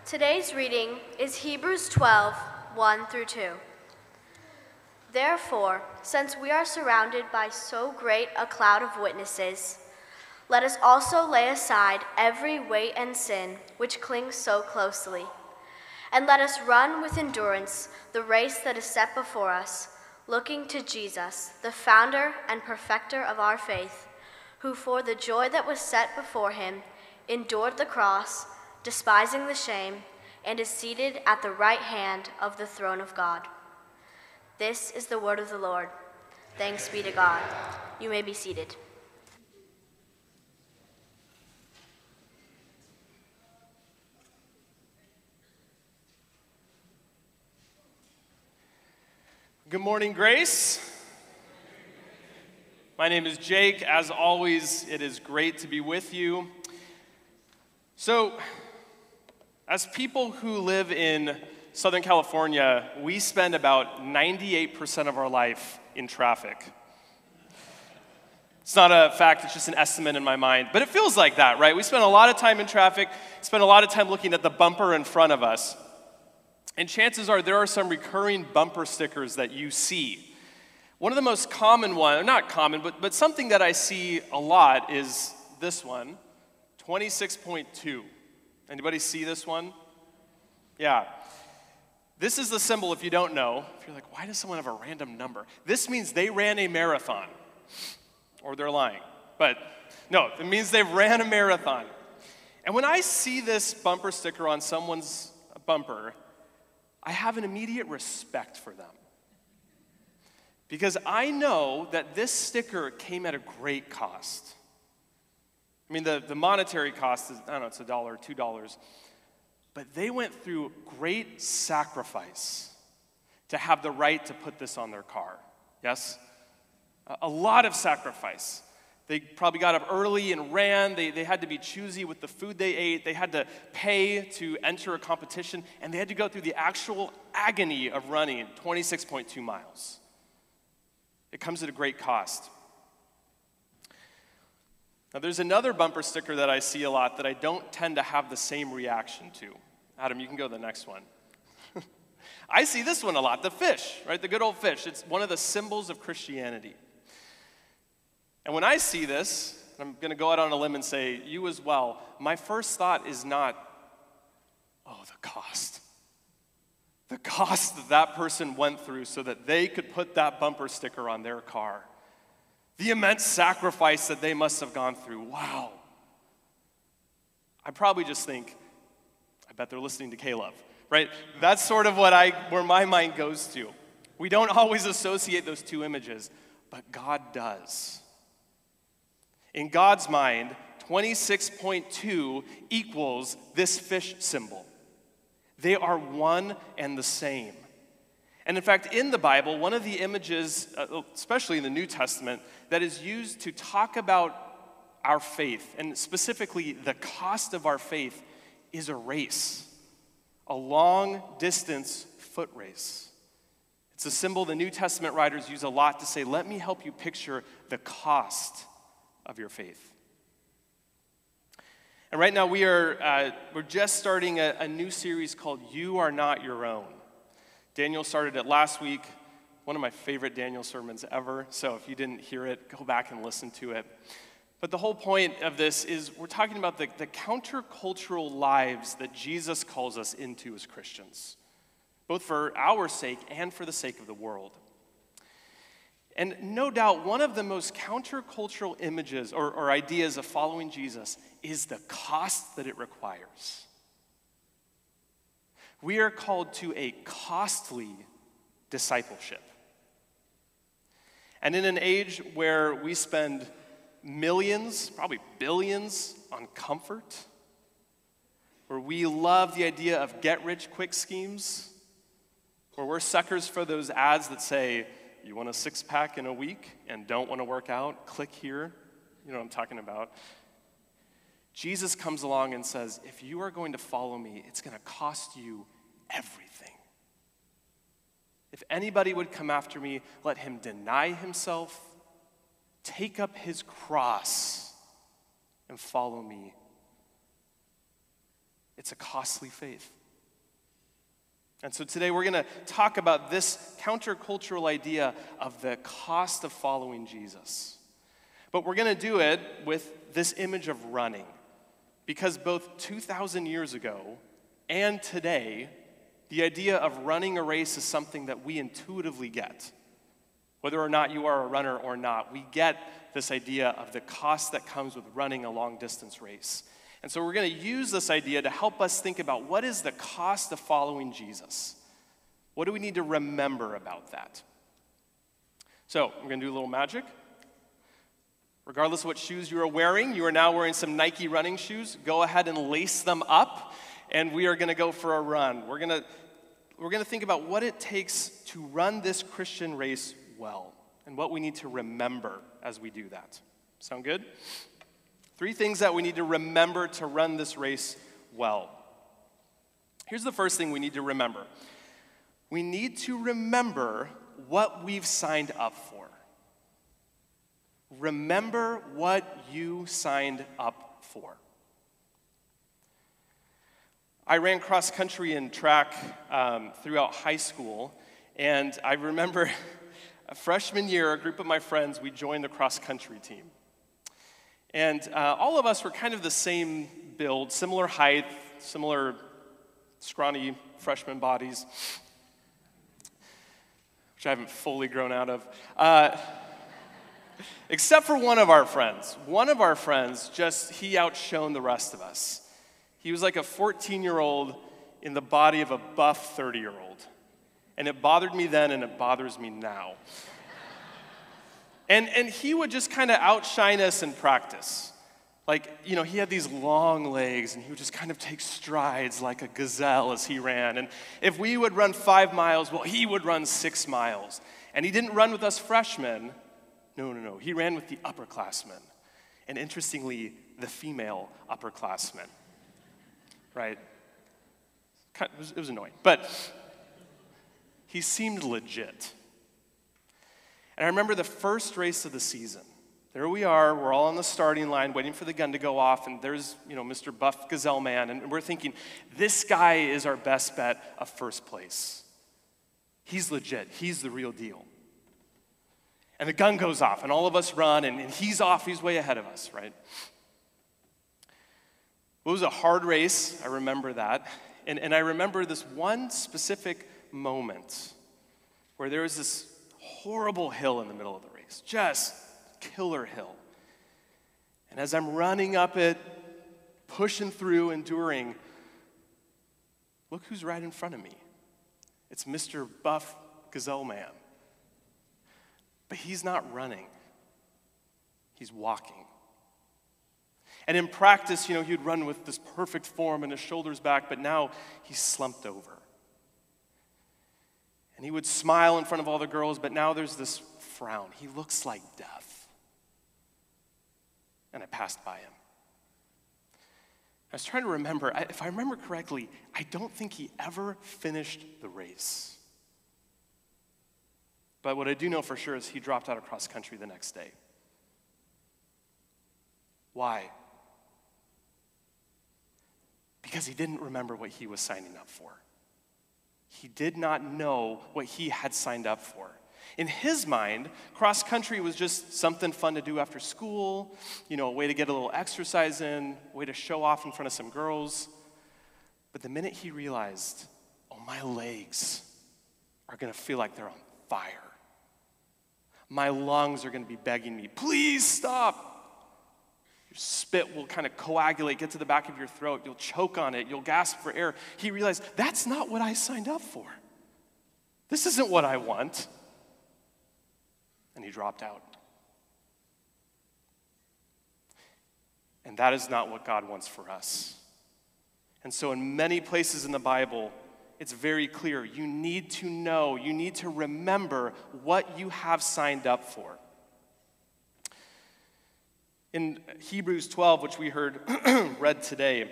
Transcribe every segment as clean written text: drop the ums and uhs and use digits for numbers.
Today's reading is Hebrews 12, 1 through 2. Therefore, since we are surrounded by so great a cloud of witnesses, let us also lay aside every weight and sin which clings so closely, and let us run with endurance the race that is set before us, looking to Jesus, the founder and perfecter of our faith, who for the joy that was set before him endured the cross, despising the shame, and is seated at the right hand of the throne of God. This is the word of the Lord. Thanks be to God. You may be seated. Good morning, Grace. My name is Jake. As always, it is great to be with you. So, as people who live in Southern California, we spend about 98% of our life in traffic. It's not a fact, it's just an estimate in my mind, but it feels like that, right? We spend a lot of time in traffic, spend a lot of time looking at the bumper in front of us. And chances are there are some recurring bumper stickers that you see. One of the most common ones, not common, but something that I see a lot is this one, 26.2. Anybody see this one? Yeah. This is the symbol, if you don't know. If you're like, why does someone have a random number? This means they ran a marathon. Or they're lying. But no, it means they've ran a marathon. And when I see this bumper sticker on someone's bumper, I have an immediate respect for them. Because I know that this sticker came at a great cost. I mean, the monetary cost is, I don't know, it's $1, $2. But they went through great sacrifice to have the right to put this on their car. Yes? A lot of sacrifice. They probably got up early and ran. They had to be choosy with the food they ate. They had to pay to enter a competition. And they had to go through the actual agony of running 26.2 miles. It comes at a great cost. Now, there's another bumper sticker that I see a lot that I don't tend to have the same reaction to. Adam, you can go to the next one. I see this one a lot, the fish, right? The good old fish. It's one of the symbols of Christianity. And when I see this, I'm going to go out on a limb and say, you as well, my first thought is not, oh, the cost. The cost that person went through so that they could put that bumper sticker on their car. The immense sacrifice that they must have gone through. Wow. I probably just think, I bet they're listening to Caleb, right? That's sort of where my mind goes to. We don't always associate those two images, but God does. In God's mind, 26.2 equals this fish symbol. They are one and the same. And in fact, in the Bible, one of the images, especially in the New Testament, that is used to talk about our faith, and specifically the cost of our faith, is a race, a long-distance foot race. It's a symbol the New Testament writers use a lot to say, let me help you picture the cost of your faith. And right now we're just starting a new series called You Are Not Your Own. Daniel started it last week, one of my favorite Daniel sermons ever, so if you didn't hear it, go back and listen to it. But the whole point of this is we're talking about the countercultural lives that Jesus calls us into as Christians, both for our sake and for the sake of the world. And no doubt, one of the most countercultural images or ideas of following Jesus is the cost that it requires. We are called to a costly discipleship. And in an age where we spend millions, probably billions, on comfort, where we love the idea of get-rich-quick schemes, where we're suckers for those ads that say, you want a six-pack in a week and don't want to work out? Click here. You know what I'm talking about. Jesus comes along and says, if you are going to follow me, it's going to cost you everything. If anybody would come after me, let him deny himself, take up his cross, and follow me. It's a costly faith. And so today we're going to talk about this countercultural idea of the cost of following Jesus. But we're going to do it with this image of running. Because both 2,000 years ago and today, the idea of running a race is something that we intuitively get. Whether or not you are a runner or not, we get this idea of the cost that comes with running a long-distance race. And so we're going to use this idea to help us think about what is the cost of following Jesus? What do we need to remember about that? So we're going to do a little magic. Regardless of what shoes you are wearing, you are now wearing some Nike running shoes. Go ahead and lace them up, and we are going to go for a run. We're going to think about what it takes to run this Christian race well, and what we need to remember as we do that. Sound good? 3 things that we need to remember to run this race well. Here's the first thing we need to remember. We need to remember what we've signed up for. Remember what you signed up for. I ran cross country and track throughout high school, and I remember a freshman year, a group of my friends, we joined the cross country team. And all of us were kind of the same build, similar height, similar scrawny freshman bodies, which I haven't fully grown out of. Except for one of our friends. One of our friends, he outshone the rest of us. He was like a 14-year-old in the body of a buff 30-year-old. And it bothered me then, and it bothers me now. And he would just kind of outshine us in practice. Like, he had these long legs, and he would just kind of take strides like a gazelle as he ran. And if we would run 5 miles, well, he would run 6 miles. And he didn't run with us freshmen. No. He ran with the upperclassmen. And interestingly, the female upperclassmen. Right? It was annoying. But he seemed legit. And I remember the first race of the season. There we are, we're all on the starting line waiting for the gun to go off, and there's, Mr. Buff Gazelle Man, and we're thinking, this guy is our best bet of first place. He's legit, he's the real deal. And the gun goes off, and all of us run, and he's off, he's way ahead of us, right? It was a hard race, I remember that. And I remember this one specific moment where there was this horrible hill in the middle of the race, just killer hill. And as I'm running up it, pushing through, enduring, look who's right in front of me. It's Mr. Buff Gazelle Man. But he's not running. He's walking. And in practice, he'd run with this perfect form and his shoulders back, but now he's slumped over. And he would smile in front of all the girls, but now there's this frown. He looks like death. And I passed by him. I was trying to remember, if I remember correctly, I don't think he ever finished the race. But what I do know for sure is he dropped out of cross country the next day. Why? Because he didn't remember what he was signing up for. He did not know what he had signed up for. In his mind, cross country was just something fun to do after school, a way to get a little exercise in, a way to show off in front of some girls. But the minute he realized, my legs are going to feel like they're on fire. My lungs are going to be begging me, please stop. Your spit will kind of coagulate, get to the back of your throat. You'll choke on it. You'll gasp for air. He realized, that's not what I signed up for. This isn't what I want. And he dropped out. And that is not what God wants for us. And so in many places in the Bible, it's very clear. You need to know, you need to remember what you have signed up for. In Hebrews 12, which we heard read today,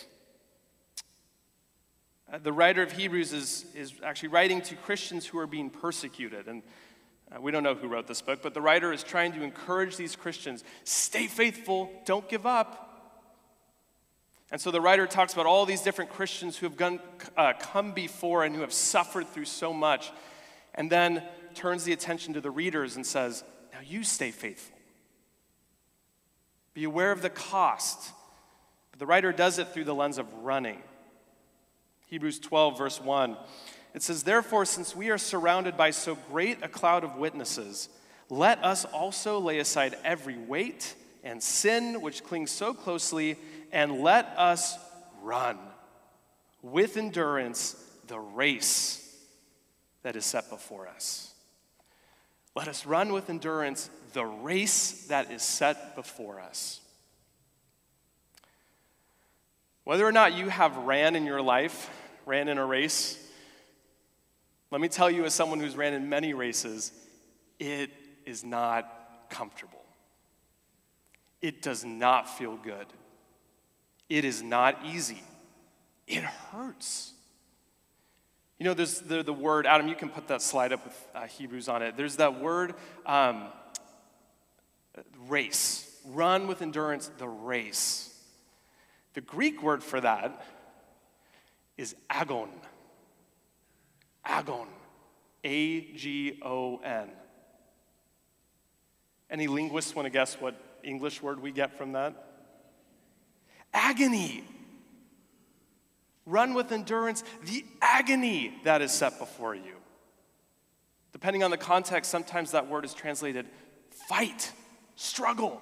the writer of Hebrews is actually writing to Christians who are being persecuted. And we don't know who wrote this book, but the writer is trying to encourage these Christians, stay faithful, don't give up. And so the writer talks about all these different Christians who have come before and who have suffered through so much, and then turns the attention to the readers and says, now you stay faithful. Be aware of the cost. But the writer does it through the lens of running. Hebrews 12, verse 1. It says, therefore, since we are surrounded by so great a cloud of witnesses, let us also lay aside every weight and sin which clings so closely, and let us run with endurance the race that is set before us. Let us run with endurance the race that is set before us. Whether or not you have ran in your life, ran in a race, let me tell you as someone who's ran in many races, it is not comfortable. It does not feel good. It is not easy. It hurts. You know, there's the word, Adam, you can put that slide up with Hebrews on it. There's that word, race. Run with endurance, the race. The Greek word for that is agon. Agon. A-G-O-N. Any linguists want to guess what English word we get from that? Agony. Run with endurance the agony that is set before you. Depending on the context, sometimes that word is translated fight, struggle.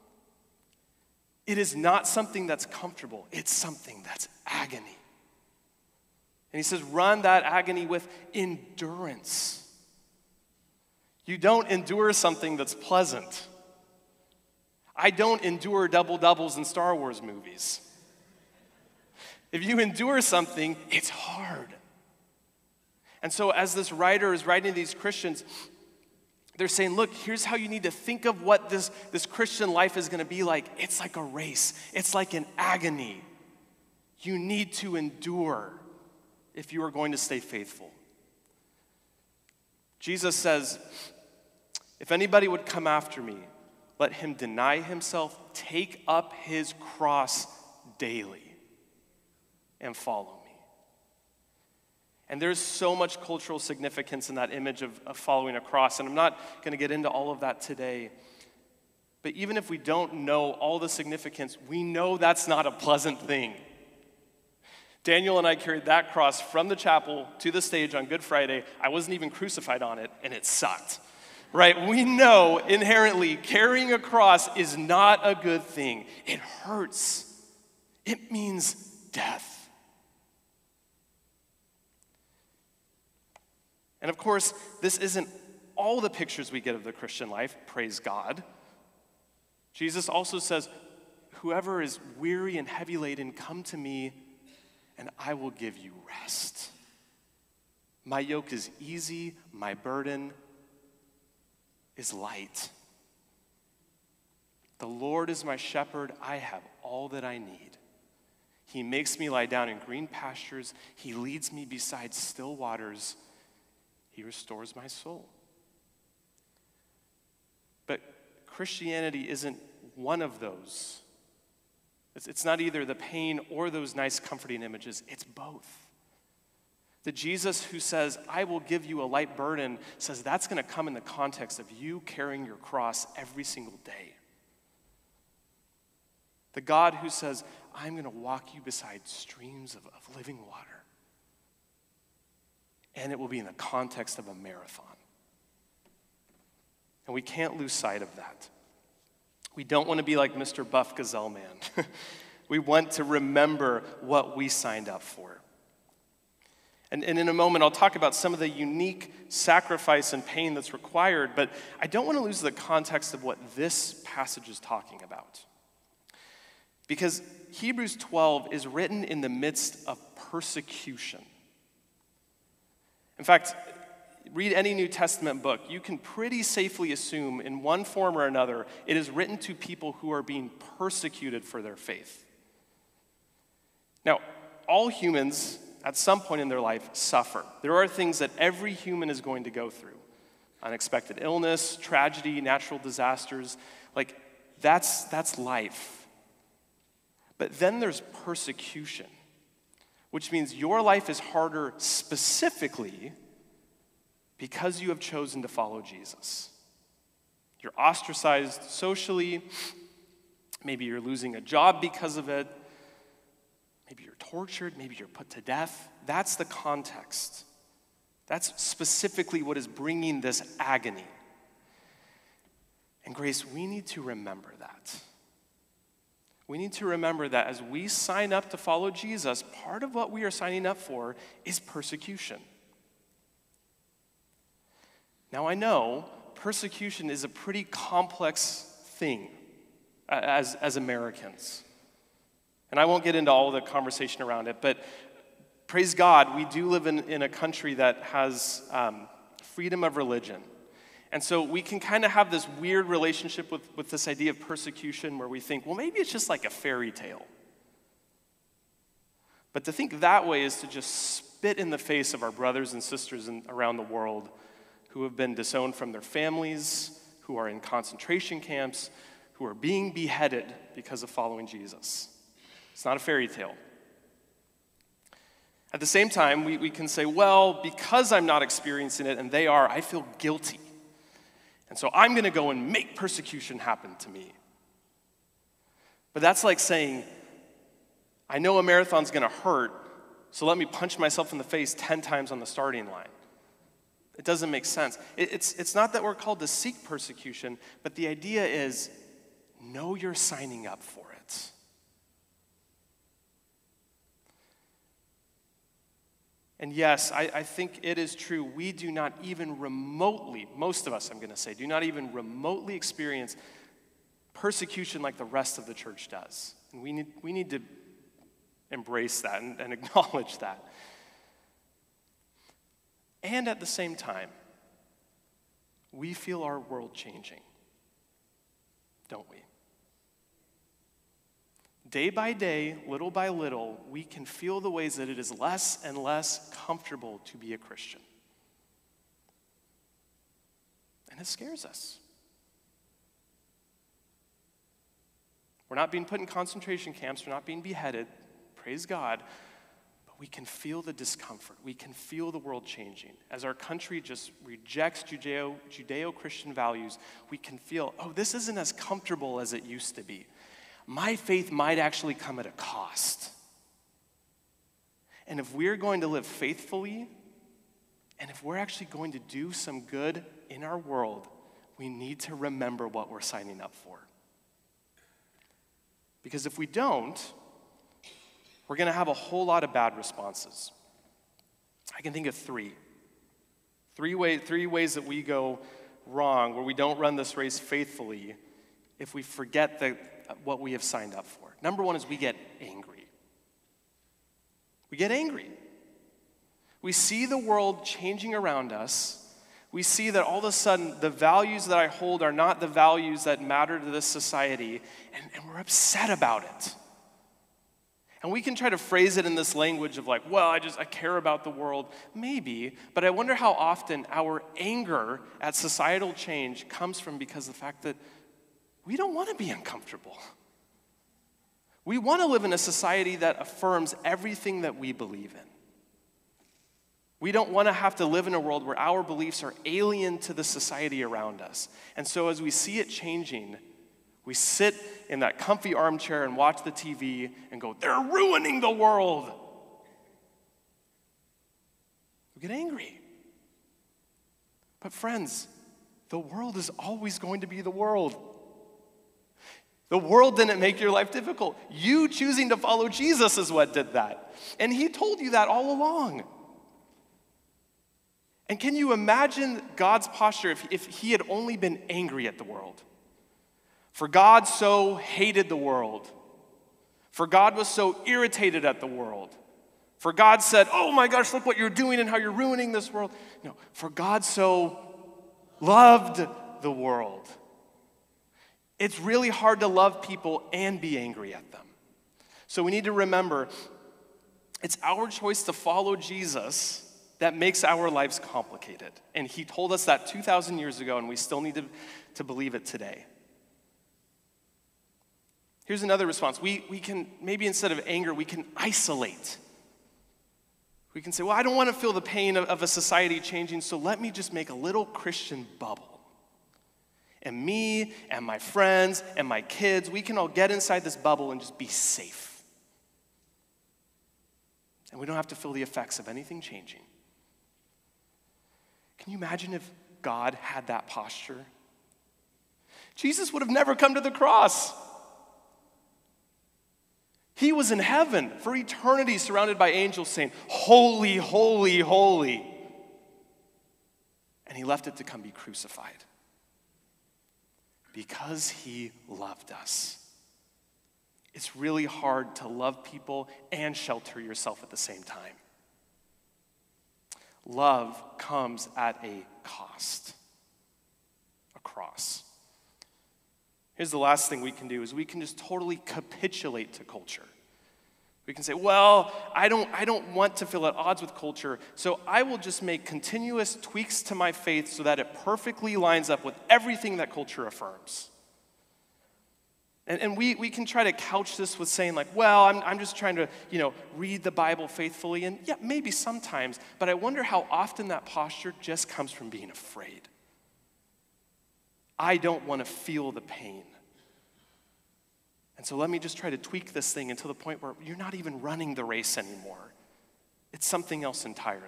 It is not something that's comfortable. It's something that's agony. And he says, run that agony with endurance. You don't endure something that's pleasant. I don't endure double-doubles in Star Wars movies. If you endure something, it's hard. And so as this writer is writing to these Christians, they're saying, look, here's how you need to think of what this Christian life is going to be like. It's like a race. It's like an agony. You need to endure if you are going to stay faithful. Jesus says, if anybody would come after me, let him deny himself, take up his cross daily, and follow me. And there's so much cultural significance in that image of following a cross, and I'm not going to get into all of that today. But even if we don't know all the significance, we know that's not a pleasant thing. Daniel and I carried that cross from the chapel to the stage on Good Friday. I wasn't even crucified on it, and it sucked. Right? We know inherently carrying a cross is not a good thing. It hurts. It means death. And of course, this isn't all the pictures we get of the Christian life, praise God. Jesus also says, whoever is weary and heavy laden, come to me and I will give you rest. My yoke is easy, my burden is light. The Lord is my shepherd, I have all that I need. He makes me lie down in green pastures. He leads me beside still waters. He restores my soul. But Christianity isn't one of those. It's not either the pain or those nice comforting images. It's both. The Jesus who says, I will give you a light burden, says that's going to come in the context of you carrying your cross every single day. The God who says, I'm going to walk you beside streams of living water. And it will be in the context of a marathon. And we can't lose sight of that. We don't want to be like Mr. Buff Gazelle Man. We want to remember what we signed up for. And in a moment, I'll talk about some of the unique sacrifice and pain that's required, but I don't want to lose the context of what this passage is talking about. Because Hebrews 12 is written in the midst of persecution. In fact, read any New Testament book, you can pretty safely assume in one form or another, it is written to people who are being persecuted for their faith. Now, all humans at some point in their life suffer. There are things that every human is going to go through. Unexpected illness, tragedy, natural disasters, like that's life. But then there's persecution, which means your life is harder specifically because you have chosen to follow Jesus. You're ostracized socially. Maybe you're losing a job because of it. Maybe you're tortured. Maybe you're put to death. That's the context. That's specifically what is bringing this agony. And Grace, we need to remember that. We need to remember that as we sign up to follow Jesus, part of what we are signing up for is persecution. Now, I know persecution is a pretty complex thing as Americans. And I won't get into all the conversation around it, but praise God, we do live in a country that has freedom of religion. And so we can kind of have this weird relationship with this idea of persecution where we think, well, maybe it's just like a fairy tale. But to think that way is to just spit in the face of our brothers and sisters around the world who have been disowned from their families, who are in concentration camps, who are being beheaded because of following Jesus. It's not a fairy tale. At the same time, we can say, well, because I'm not experiencing it and they are, I feel guilty. And so I'm going to go and make persecution happen to me. But that's like saying, I know a marathon's going to hurt, so let me punch myself in the face 10 times on the starting line. It doesn't make sense. It's not that we're called to seek persecution, but the idea is, know you're signing up for it. And yes, I think it is true. We do not even remotely, most of us, I'm going to say, do not even remotely experience persecution like the rest of the church does. And we need to embrace that and acknowledge that. And at the same time, we feel our world changing, don't we? Day by day, little by little, we can feel the ways that it is less and less comfortable to be a Christian. And it scares us. We're not being put in concentration camps. We're not being beheaded. Praise God. But we can feel the discomfort. We can feel the world changing. As our country just rejects Judeo-Christian values, we can feel, oh, this isn't as comfortable as it used to be. My faith might actually come at a cost. And if we're going to live faithfully, and if we're actually going to do some good in our world, we need to remember what we're signing up for. Because if we don't, we're going to have a whole lot of bad responses. I can think of three ways that we go wrong, where we don't run this race faithfully if we forget what we have signed up for. Number one is we get angry. We get angry. We see the world changing around us. We see that all of a sudden the values that I hold are not the values that matter to this society, and we're upset about it. And we can try to phrase it in this language of like, well, I care about the world. Maybe, but I wonder how often our anger at societal change comes from because of the fact that we don't want to be uncomfortable. We want to live in a society that affirms everything that we believe in. We don't want to have to live in a world where our beliefs are alien to the society around us. And so as we see it changing, we sit in that comfy armchair and watch the TV and go, they're ruining the world. We get angry. But friends, the world is always going to be the world. The world didn't make your life difficult. You choosing to follow Jesus is what did that. And he told you that all along. And can you imagine God's posture if he had only been angry at the world? For God so hated the world. For God was so irritated at the world. For God said, oh my gosh, look what you're doing and how you're ruining this world. No, for God so loved the world. It's really hard to love people and be angry at them. So we need to remember, it's our choice to follow Jesus that makes our lives complicated. And he told us that 2,000 years ago, and we still need to believe it today. Here's another response. We can, maybe instead of anger, we can isolate. We can say, well, I don't want to feel the pain of a society changing, so let me just make a little Christian bubble. And me and my friends and my kids, we can all get inside this bubble and just be safe. And we don't have to feel the effects of anything changing. Can you imagine if God had that posture? Jesus would have never come to the cross. He was in heaven for eternity surrounded by angels saying, holy, holy, holy. And he left it to come be crucified because he loved us. It's really hard to love people and shelter yourself at the same time. Love comes at a cost, a cross. Here's the last thing we can do is we can just totally capitulate to culture. We can say, well, I don't want to feel at odds with culture, so I will just make continuous tweaks to my faith so that it perfectly lines up with everything that culture affirms. And we can try to couch this with saying like, well, I'm just trying to, read the Bible faithfully. And yeah, maybe sometimes, but I wonder how often that posture just comes from being afraid. I don't want to feel the pain. And so let me just try to tweak this thing until the point where you're not even running the race anymore. It's something else entirely.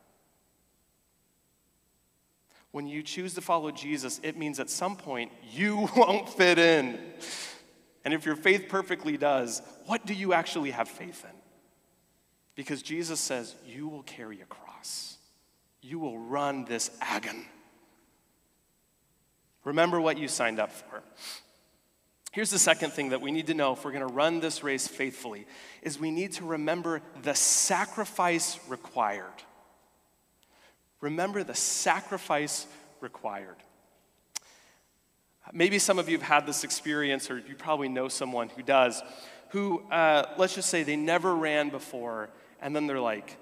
When you choose to follow Jesus, it means at some point you won't fit in. And if your faith perfectly does, what do you actually have faith in? Because Jesus says, you will carry a cross. You will run this agon. Remember what you signed up for. Here's the second thing that we need to know if we're going to run this race faithfully, is we need to remember the sacrifice required. Remember the sacrifice required. Maybe some of you have had this experience, or you probably know someone who does, who, let's just say they never ran before, and then they're like,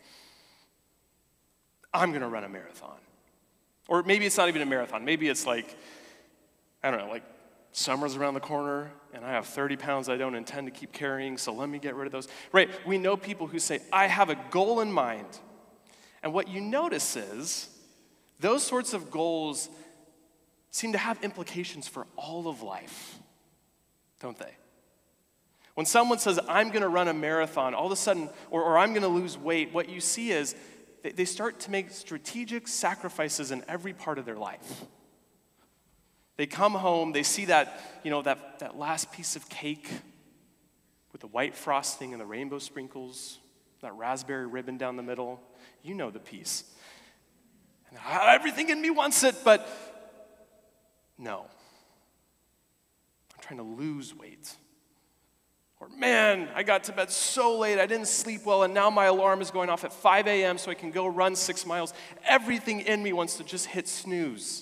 I'm going to run a marathon. Or maybe it's not even a marathon. Maybe it's like, I don't know, like summer's around the corner, and I have 30 pounds I don't intend to keep carrying, so let me get rid of those. Right, we know people who say, I have a goal in mind. And what you notice is, those sorts of goals seem to have implications for all of life, don't they? When someone says, I'm going to run a marathon, all of a sudden, or I'm going to lose weight, what you see is they start to make strategic sacrifices in every part of their life. They come home, they see that last piece of cake with the white frosting and the rainbow sprinkles, that raspberry ribbon down the middle. You know the piece. And everything in me wants it, but no. I'm trying to lose weight. Or, man, I got to bed so late, I didn't sleep well, and now my alarm is going off at 5 a.m. so I can go run 6 miles. Everything in me wants to just hit snooze.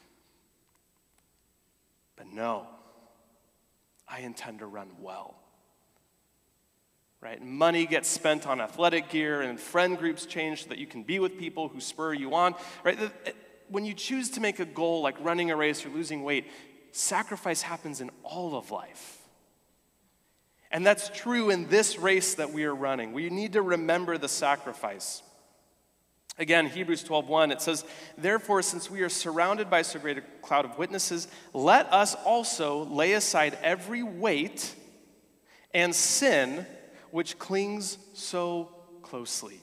But no, I intend to run well. Right? Money gets spent on athletic gear, and friend groups change so that you can be with people who spur you on. Right? When you choose to make a goal like running a race or losing weight, sacrifice happens in all of life. And that's true in this race that we are running. We need to remember the sacrifice. Again, Hebrews 12:1, it says, therefore, since we are surrounded by so great a cloud of witnesses, let us also lay aside every weight and sin which clings so closely.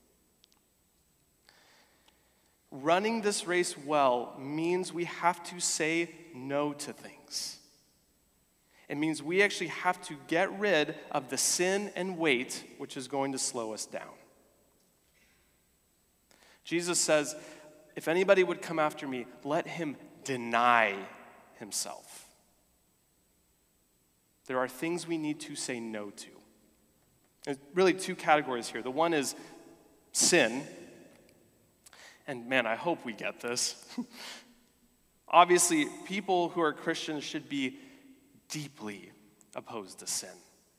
Running this race well means we have to say no to things. It means we actually have to get rid of the sin and weight which is going to slow us down. Jesus says, if anybody would come after me, let him deny himself. There are things we need to say no to. There's really two categories here. The one is sin. And man, I hope we get this. Obviously, people who are Christians should be deeply opposed to sin.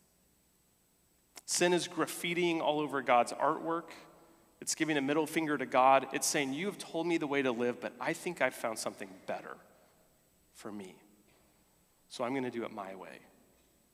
Sin is graffitiing all over God's artwork. It's giving a middle finger to God. It's saying, you have told me the way to live, but I think I've found something better for me. So I'm going to do it my way.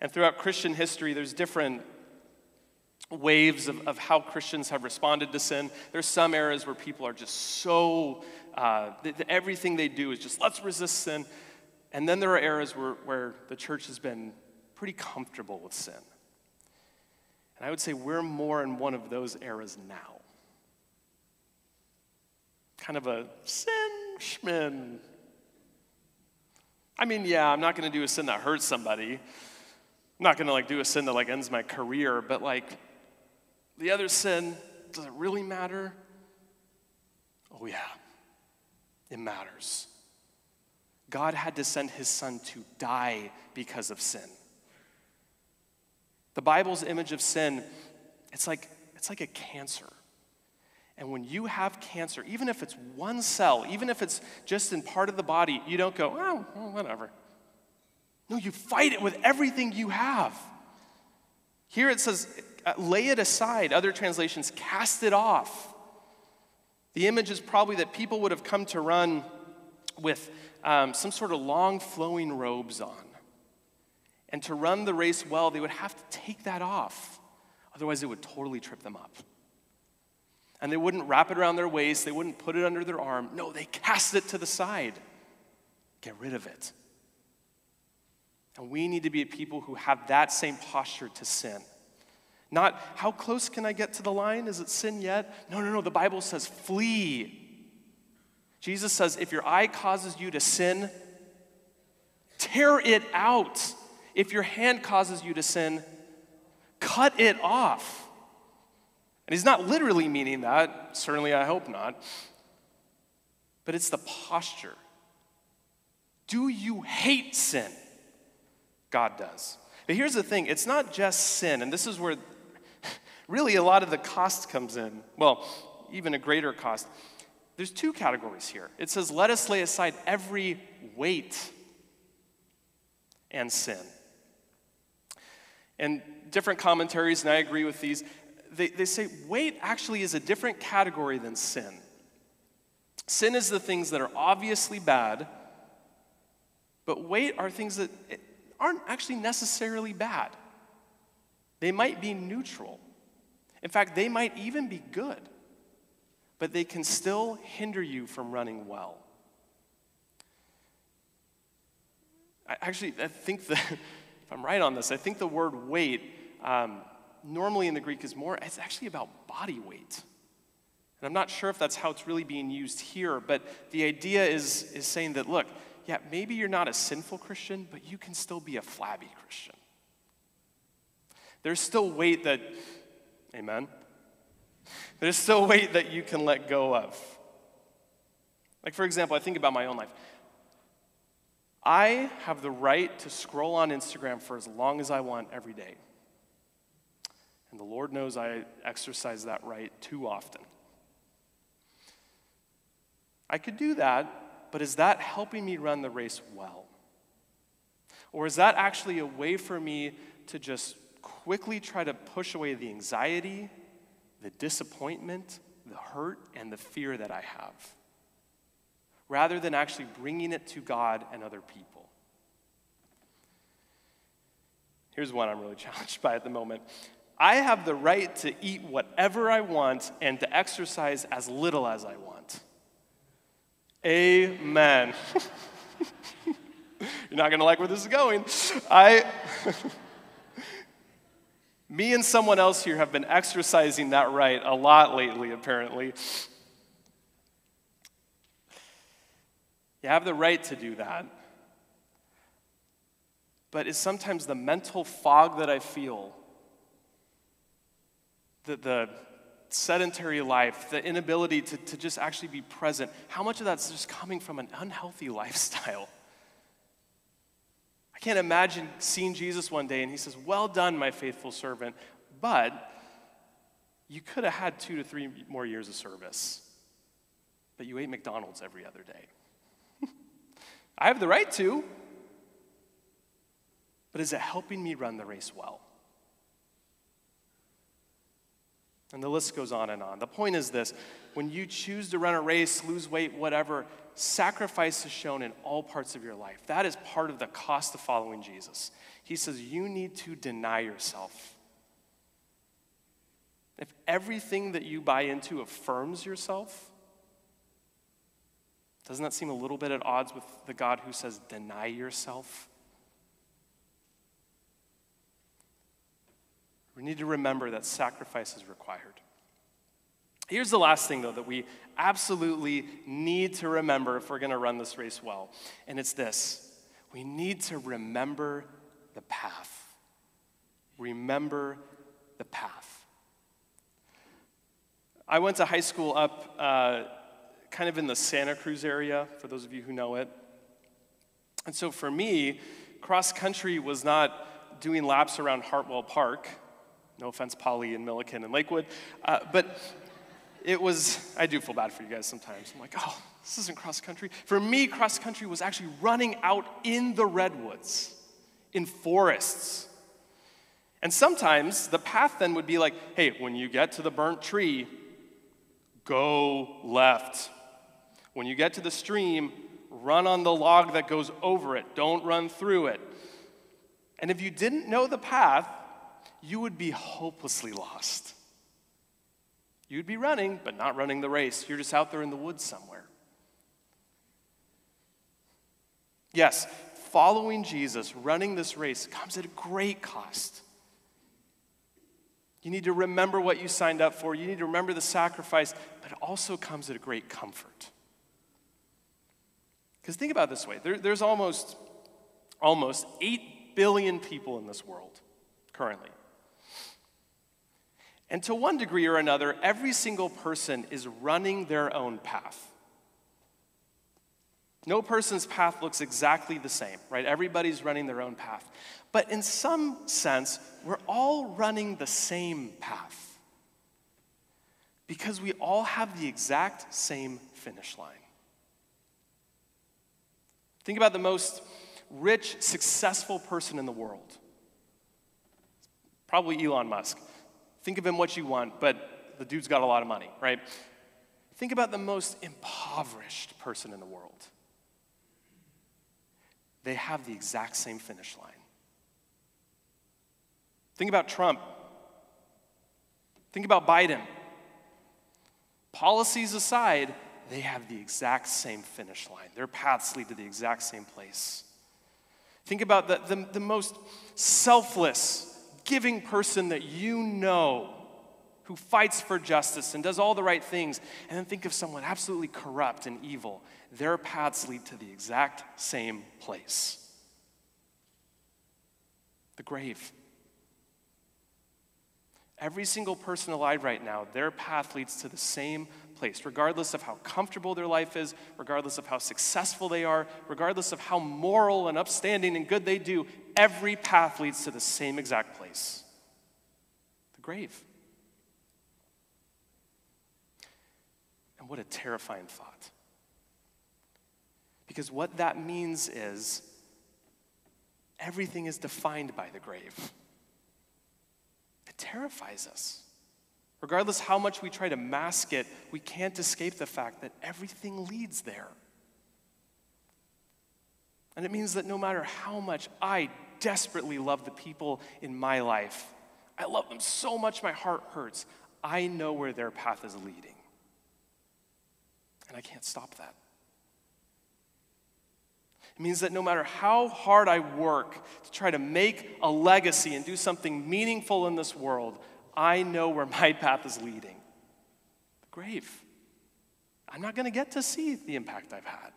And throughout Christian history, there's different waves of how Christians have responded to sin. There's some eras where people are just so, everything they do is just, let's resist sin. And then there are eras where the church has been pretty comfortable with sin. And I would say we're more in one of those eras now. Kind of a sin-schmin. I mean, yeah, I'm not going to do a sin that hurts somebody. I'm not going to do a sin that ends my career, but the other sin, does it really matter? Oh yeah, it matters. God had to send his son to die because of sin. The Bible's image of sin, it's like a cancer. And when you have cancer, even if it's one cell, even if it's just in part of the body, you don't go, oh, well, whatever. No, you fight it with everything you have. Here it says, lay it aside. Other translations, cast it off. The image is probably that people would have come to run with some sort of long flowing robes on. And to run the race well, they would have to take that off. Otherwise, it would totally trip them up. And they wouldn't wrap it around their waist. They wouldn't put it under their arm. No, they cast it to the side. Get rid of it. And we need to be a people who have that same posture to sin. Not, how close can I get to the line? Is it sin yet? No. The Bible says, flee. Jesus says, if your eye causes you to sin, tear it out. If your hand causes you to sin, cut it off. And he's not literally meaning that. Certainly, I hope not. But it's the posture. Do you hate sin? God does. But here's the thing. It's not just sin. And this is where really a lot of the cost comes in. Well, even a greater cost. There's two categories here. It says, let us lay aside every weight and sin. And different commentaries, and I agree with these, they say weight actually is a different category than sin. Sin is the things that are obviously bad, but weight are things that aren't actually necessarily bad. They might be neutral. In fact, they might even be good, but they can still hinder you from running well. I think that, if I'm right on this, I think the word weight, normally in the Greek it's actually about body weight. And I'm not sure if that's how it's really being used here, but the idea is saying that, look, yeah, maybe you're not a sinful Christian, but you can still be a flabby Christian. There's still weight that, amen? There's still weight that you can let go of. For example, I think about my own life. I have the right to scroll on Instagram for as long as I want every day. And the Lord knows I exercise that right too often. I could do that, but is that helping me run the race well? Or is that actually a way for me to just quickly try to push away the anxiety, the disappointment, the hurt, and the fear that I have, rather than actually bringing it to God and other people? Here's one I'm really challenged by at the moment. I have the right to eat whatever I want and to exercise as little as I want. Amen. You're not going to like where this is going. Me and someone else here have been exercising that right a lot lately, apparently. You have the right to do that. But it's sometimes the mental fog that I feel, the sedentary life, the inability to just actually be present, how much of that's just coming from an unhealthy lifestyle? I can't imagine seeing Jesus one day and he says, well done, my faithful servant, but you could have had 2 to 3 more years of service, but you ate McDonald's every other day. I have the right to, but is it helping me run the race well? And the list goes on and on. The point is this: when you choose to run a race, lose weight, whatever, sacrifice is shown in all parts of your life. That is part of the cost of following Jesus. He says you need to deny yourself. If everything that you buy into affirms yourself, doesn't that seem a little bit at odds with the God who says deny yourself? We need to remember that sacrifice is required. Here's the last thing, though, that we absolutely need to remember if we're going to run this race well, and it's this: we need to remember the path. Remember the path. I went to high school up kind of in the Santa Cruz area, for those of you who know it. And so for me, cross country was not doing laps around Hartwell Park. No offense, Polly and Milliken and Lakewood. But it was, I do feel bad for you guys sometimes. I'm like, oh, this isn't cross country. For me, cross country was actually running out in the redwoods, in forests. And sometimes the path then would be like, hey, when you get to the burnt tree, go left. When you get to the stream, run on the log that goes over it. Don't run through it. And if you didn't know the path, you would be hopelessly lost. You'd be running, but not running the race. You're just out there in the woods somewhere. Yes, following Jesus, running this race, comes at a great cost. You need to remember what you signed up for. You need to remember the sacrifice, but it also comes at a great comfort. Because think about it this way. There's almost 8 billion people in this world currently. And to one degree or another, every single person is running their own path. No person's path looks exactly the same, right? Everybody's running their own path. But in some sense, we're all running the same path because we all have the exact same finish line. Think about the most rich, successful person in the world. Probably Elon Musk. Think of him what you want, but the dude's got a lot of money, right? Think about the most impoverished person in the world. They have the exact same finish line. Think about Trump. Think about Biden. Policies aside, they have the exact same finish line. Their paths lead to the exact same place. Think about the most selfless, giving person that you know, who fights for justice and does all the right things, and then think of someone absolutely corrupt and evil. Their paths lead to the exact same place: the grave. Every single person alive right now, their path leads to the same place, regardless of how comfortable their life is, regardless of how successful they are, regardless of how moral and upstanding and good they do. Every path leads to the same exact place: the grave. And what a terrifying thought. Because what that means is everything is defined by the grave. It terrifies us. Regardless how much we try to mask it, we can't escape the fact that everything leads there. And it means that no matter how much I desperately love the people in my life, I love them so much my heart hurts, I know where their path is leading. And I can't stop that. It means that no matter how hard I work to try to make a legacy and do something meaningful in this world, I know where my path is leading: the grave. I'm not going to get to see the impact I've had.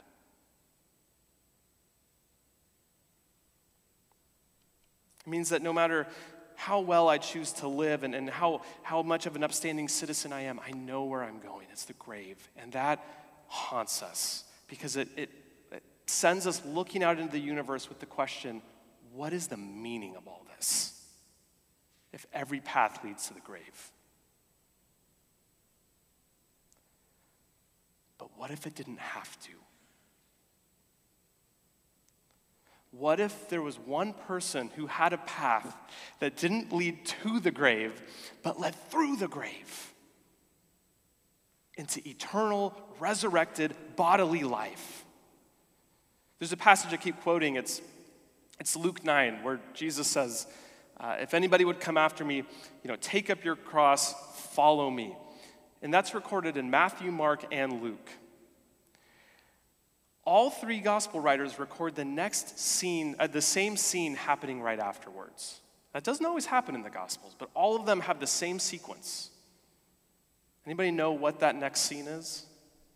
It means that no matter how well I choose to live and how much of an upstanding citizen I am, I know where I'm going. It's the grave. And that haunts us because it sends us looking out into the universe with the question, what is the meaning of all this if every path leads to the grave? But what if it didn't have to? What if there was one person who had a path that didn't lead to the grave, but led through the grave into eternal, resurrected, bodily life? There's a passage I keep quoting. It's Luke 9, where Jesus says, if anybody would come after me, take up your cross, follow me. And that's recorded in Matthew, Mark, and Luke. All three gospel writers record the next scene, the same scene happening right afterwards. That doesn't always happen in the Gospels, but all of them have the same sequence. Anybody know what that next scene is?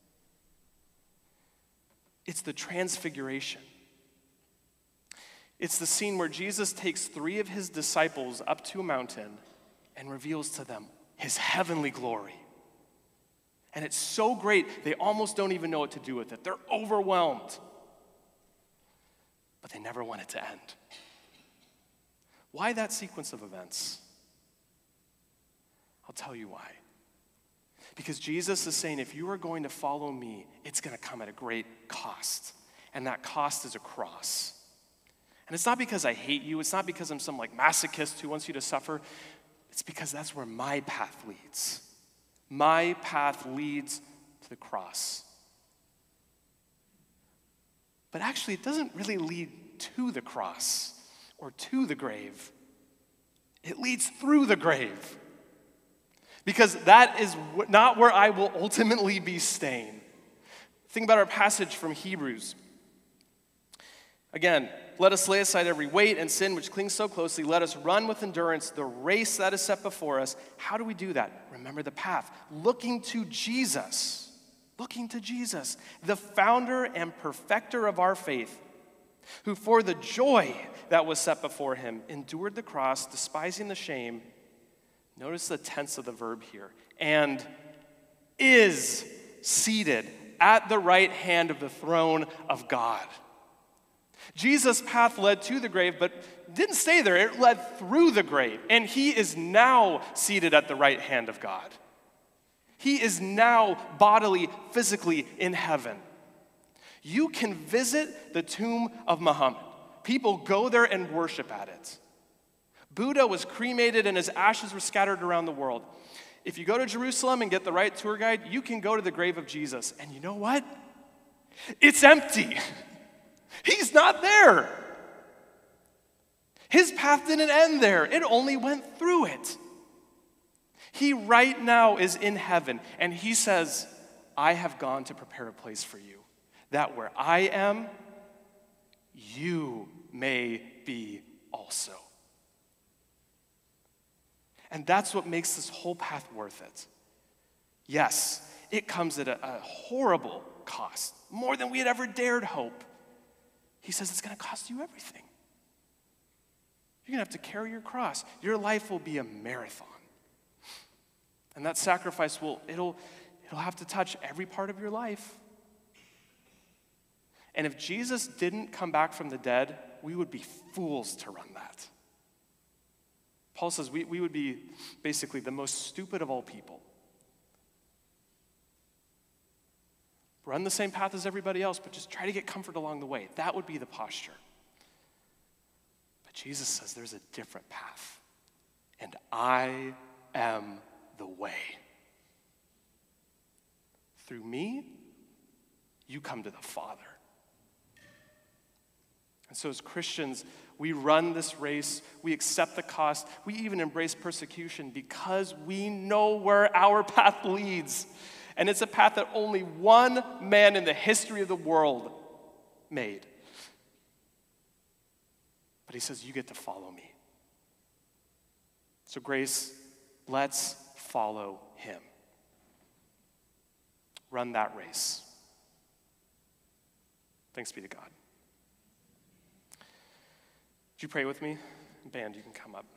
It's the Transfiguration. It's the scene where Jesus takes 3 of his disciples up to a mountain and reveals to them his heavenly glory. And it's so great, they almost don't even know what to do with it. They're overwhelmed. But they never want it to end. Why that sequence of events? I'll tell you why. Because Jesus is saying, if you are going to follow me, it's going to come at a great cost. And that cost is a cross. And it's not because I hate you. It's not because I'm some masochist who wants you to suffer. It's because that's where my path leads. My path leads to the cross. But actually, it doesn't really lead to the cross or to the grave. It leads through the grave. Because that is not where I will ultimately be staying. Think about our passage from Hebrews. Again, let us lay aside every weight and sin which clings so closely. Let us run with endurance the race that is set before us. How do we do that? Remember the path. Looking to Jesus. Looking to Jesus, the founder and perfecter of our faith, who for the joy that was set before him endured the cross, despising the shame. Notice the tense of the verb here. And is seated at the right hand of the throne of God. Jesus' path led to the grave, but didn't stay there. It led through the grave. And he is now seated at the right hand of God. He is now bodily, physically in heaven. You can visit the tomb of Muhammad. People go there and worship at it. Buddha was cremated and his ashes were scattered around the world. If you go to Jerusalem and get the right tour guide, you can go to the grave of Jesus. And you know what? It's empty. He's not there. His path didn't end there. It only went through it. He right now is in heaven, and he says, I have gone to prepare a place for you, that where I am, you may be also. And that's what makes this whole path worth it. Yes, it comes at a horrible cost, more than we had ever dared hope. He says it's going to cost you everything. You're going to have to carry your cross. Your life will be a marathon. And that sacrifice it'll have to touch every part of your life. And if Jesus didn't come back from the dead, we would be fools to run that. Paul says we would be basically the most stupid of all people. Run the same path as everybody else, but just try to get comfort along the way. That would be the posture. But Jesus says there's a different path. And I am the way. Through me, you come to the Father. And so as Christians, we run this race, we accept the cost, we even embrace persecution because we know where our path leads. And it's a path that only one man in the history of the world made. But he says, you get to follow me. So Grace, let's follow him. Run that race. Thanks be to God. Would you pray with me? Band, you can come up.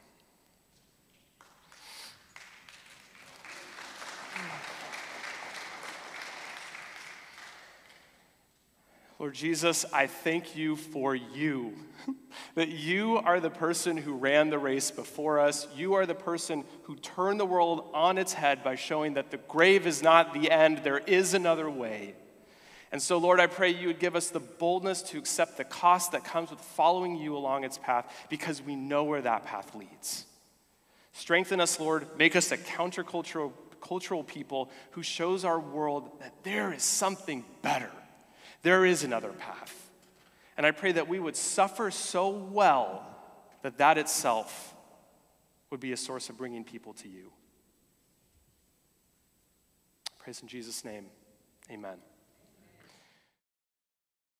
Lord Jesus, I thank you for you, that you are the person who ran the race before us. You are the person who turned the world on its head by showing that the grave is not the end. There is another way. And so, Lord, I pray you would give us the boldness to accept the cost that comes with following you along its path, because we know where that path leads. Strengthen us, Lord. Make us a cultural people who shows our world that there is something better. There is another path. And I pray that we would suffer so well that that itself would be a source of bringing people to you. I praise in Jesus' name. Amen.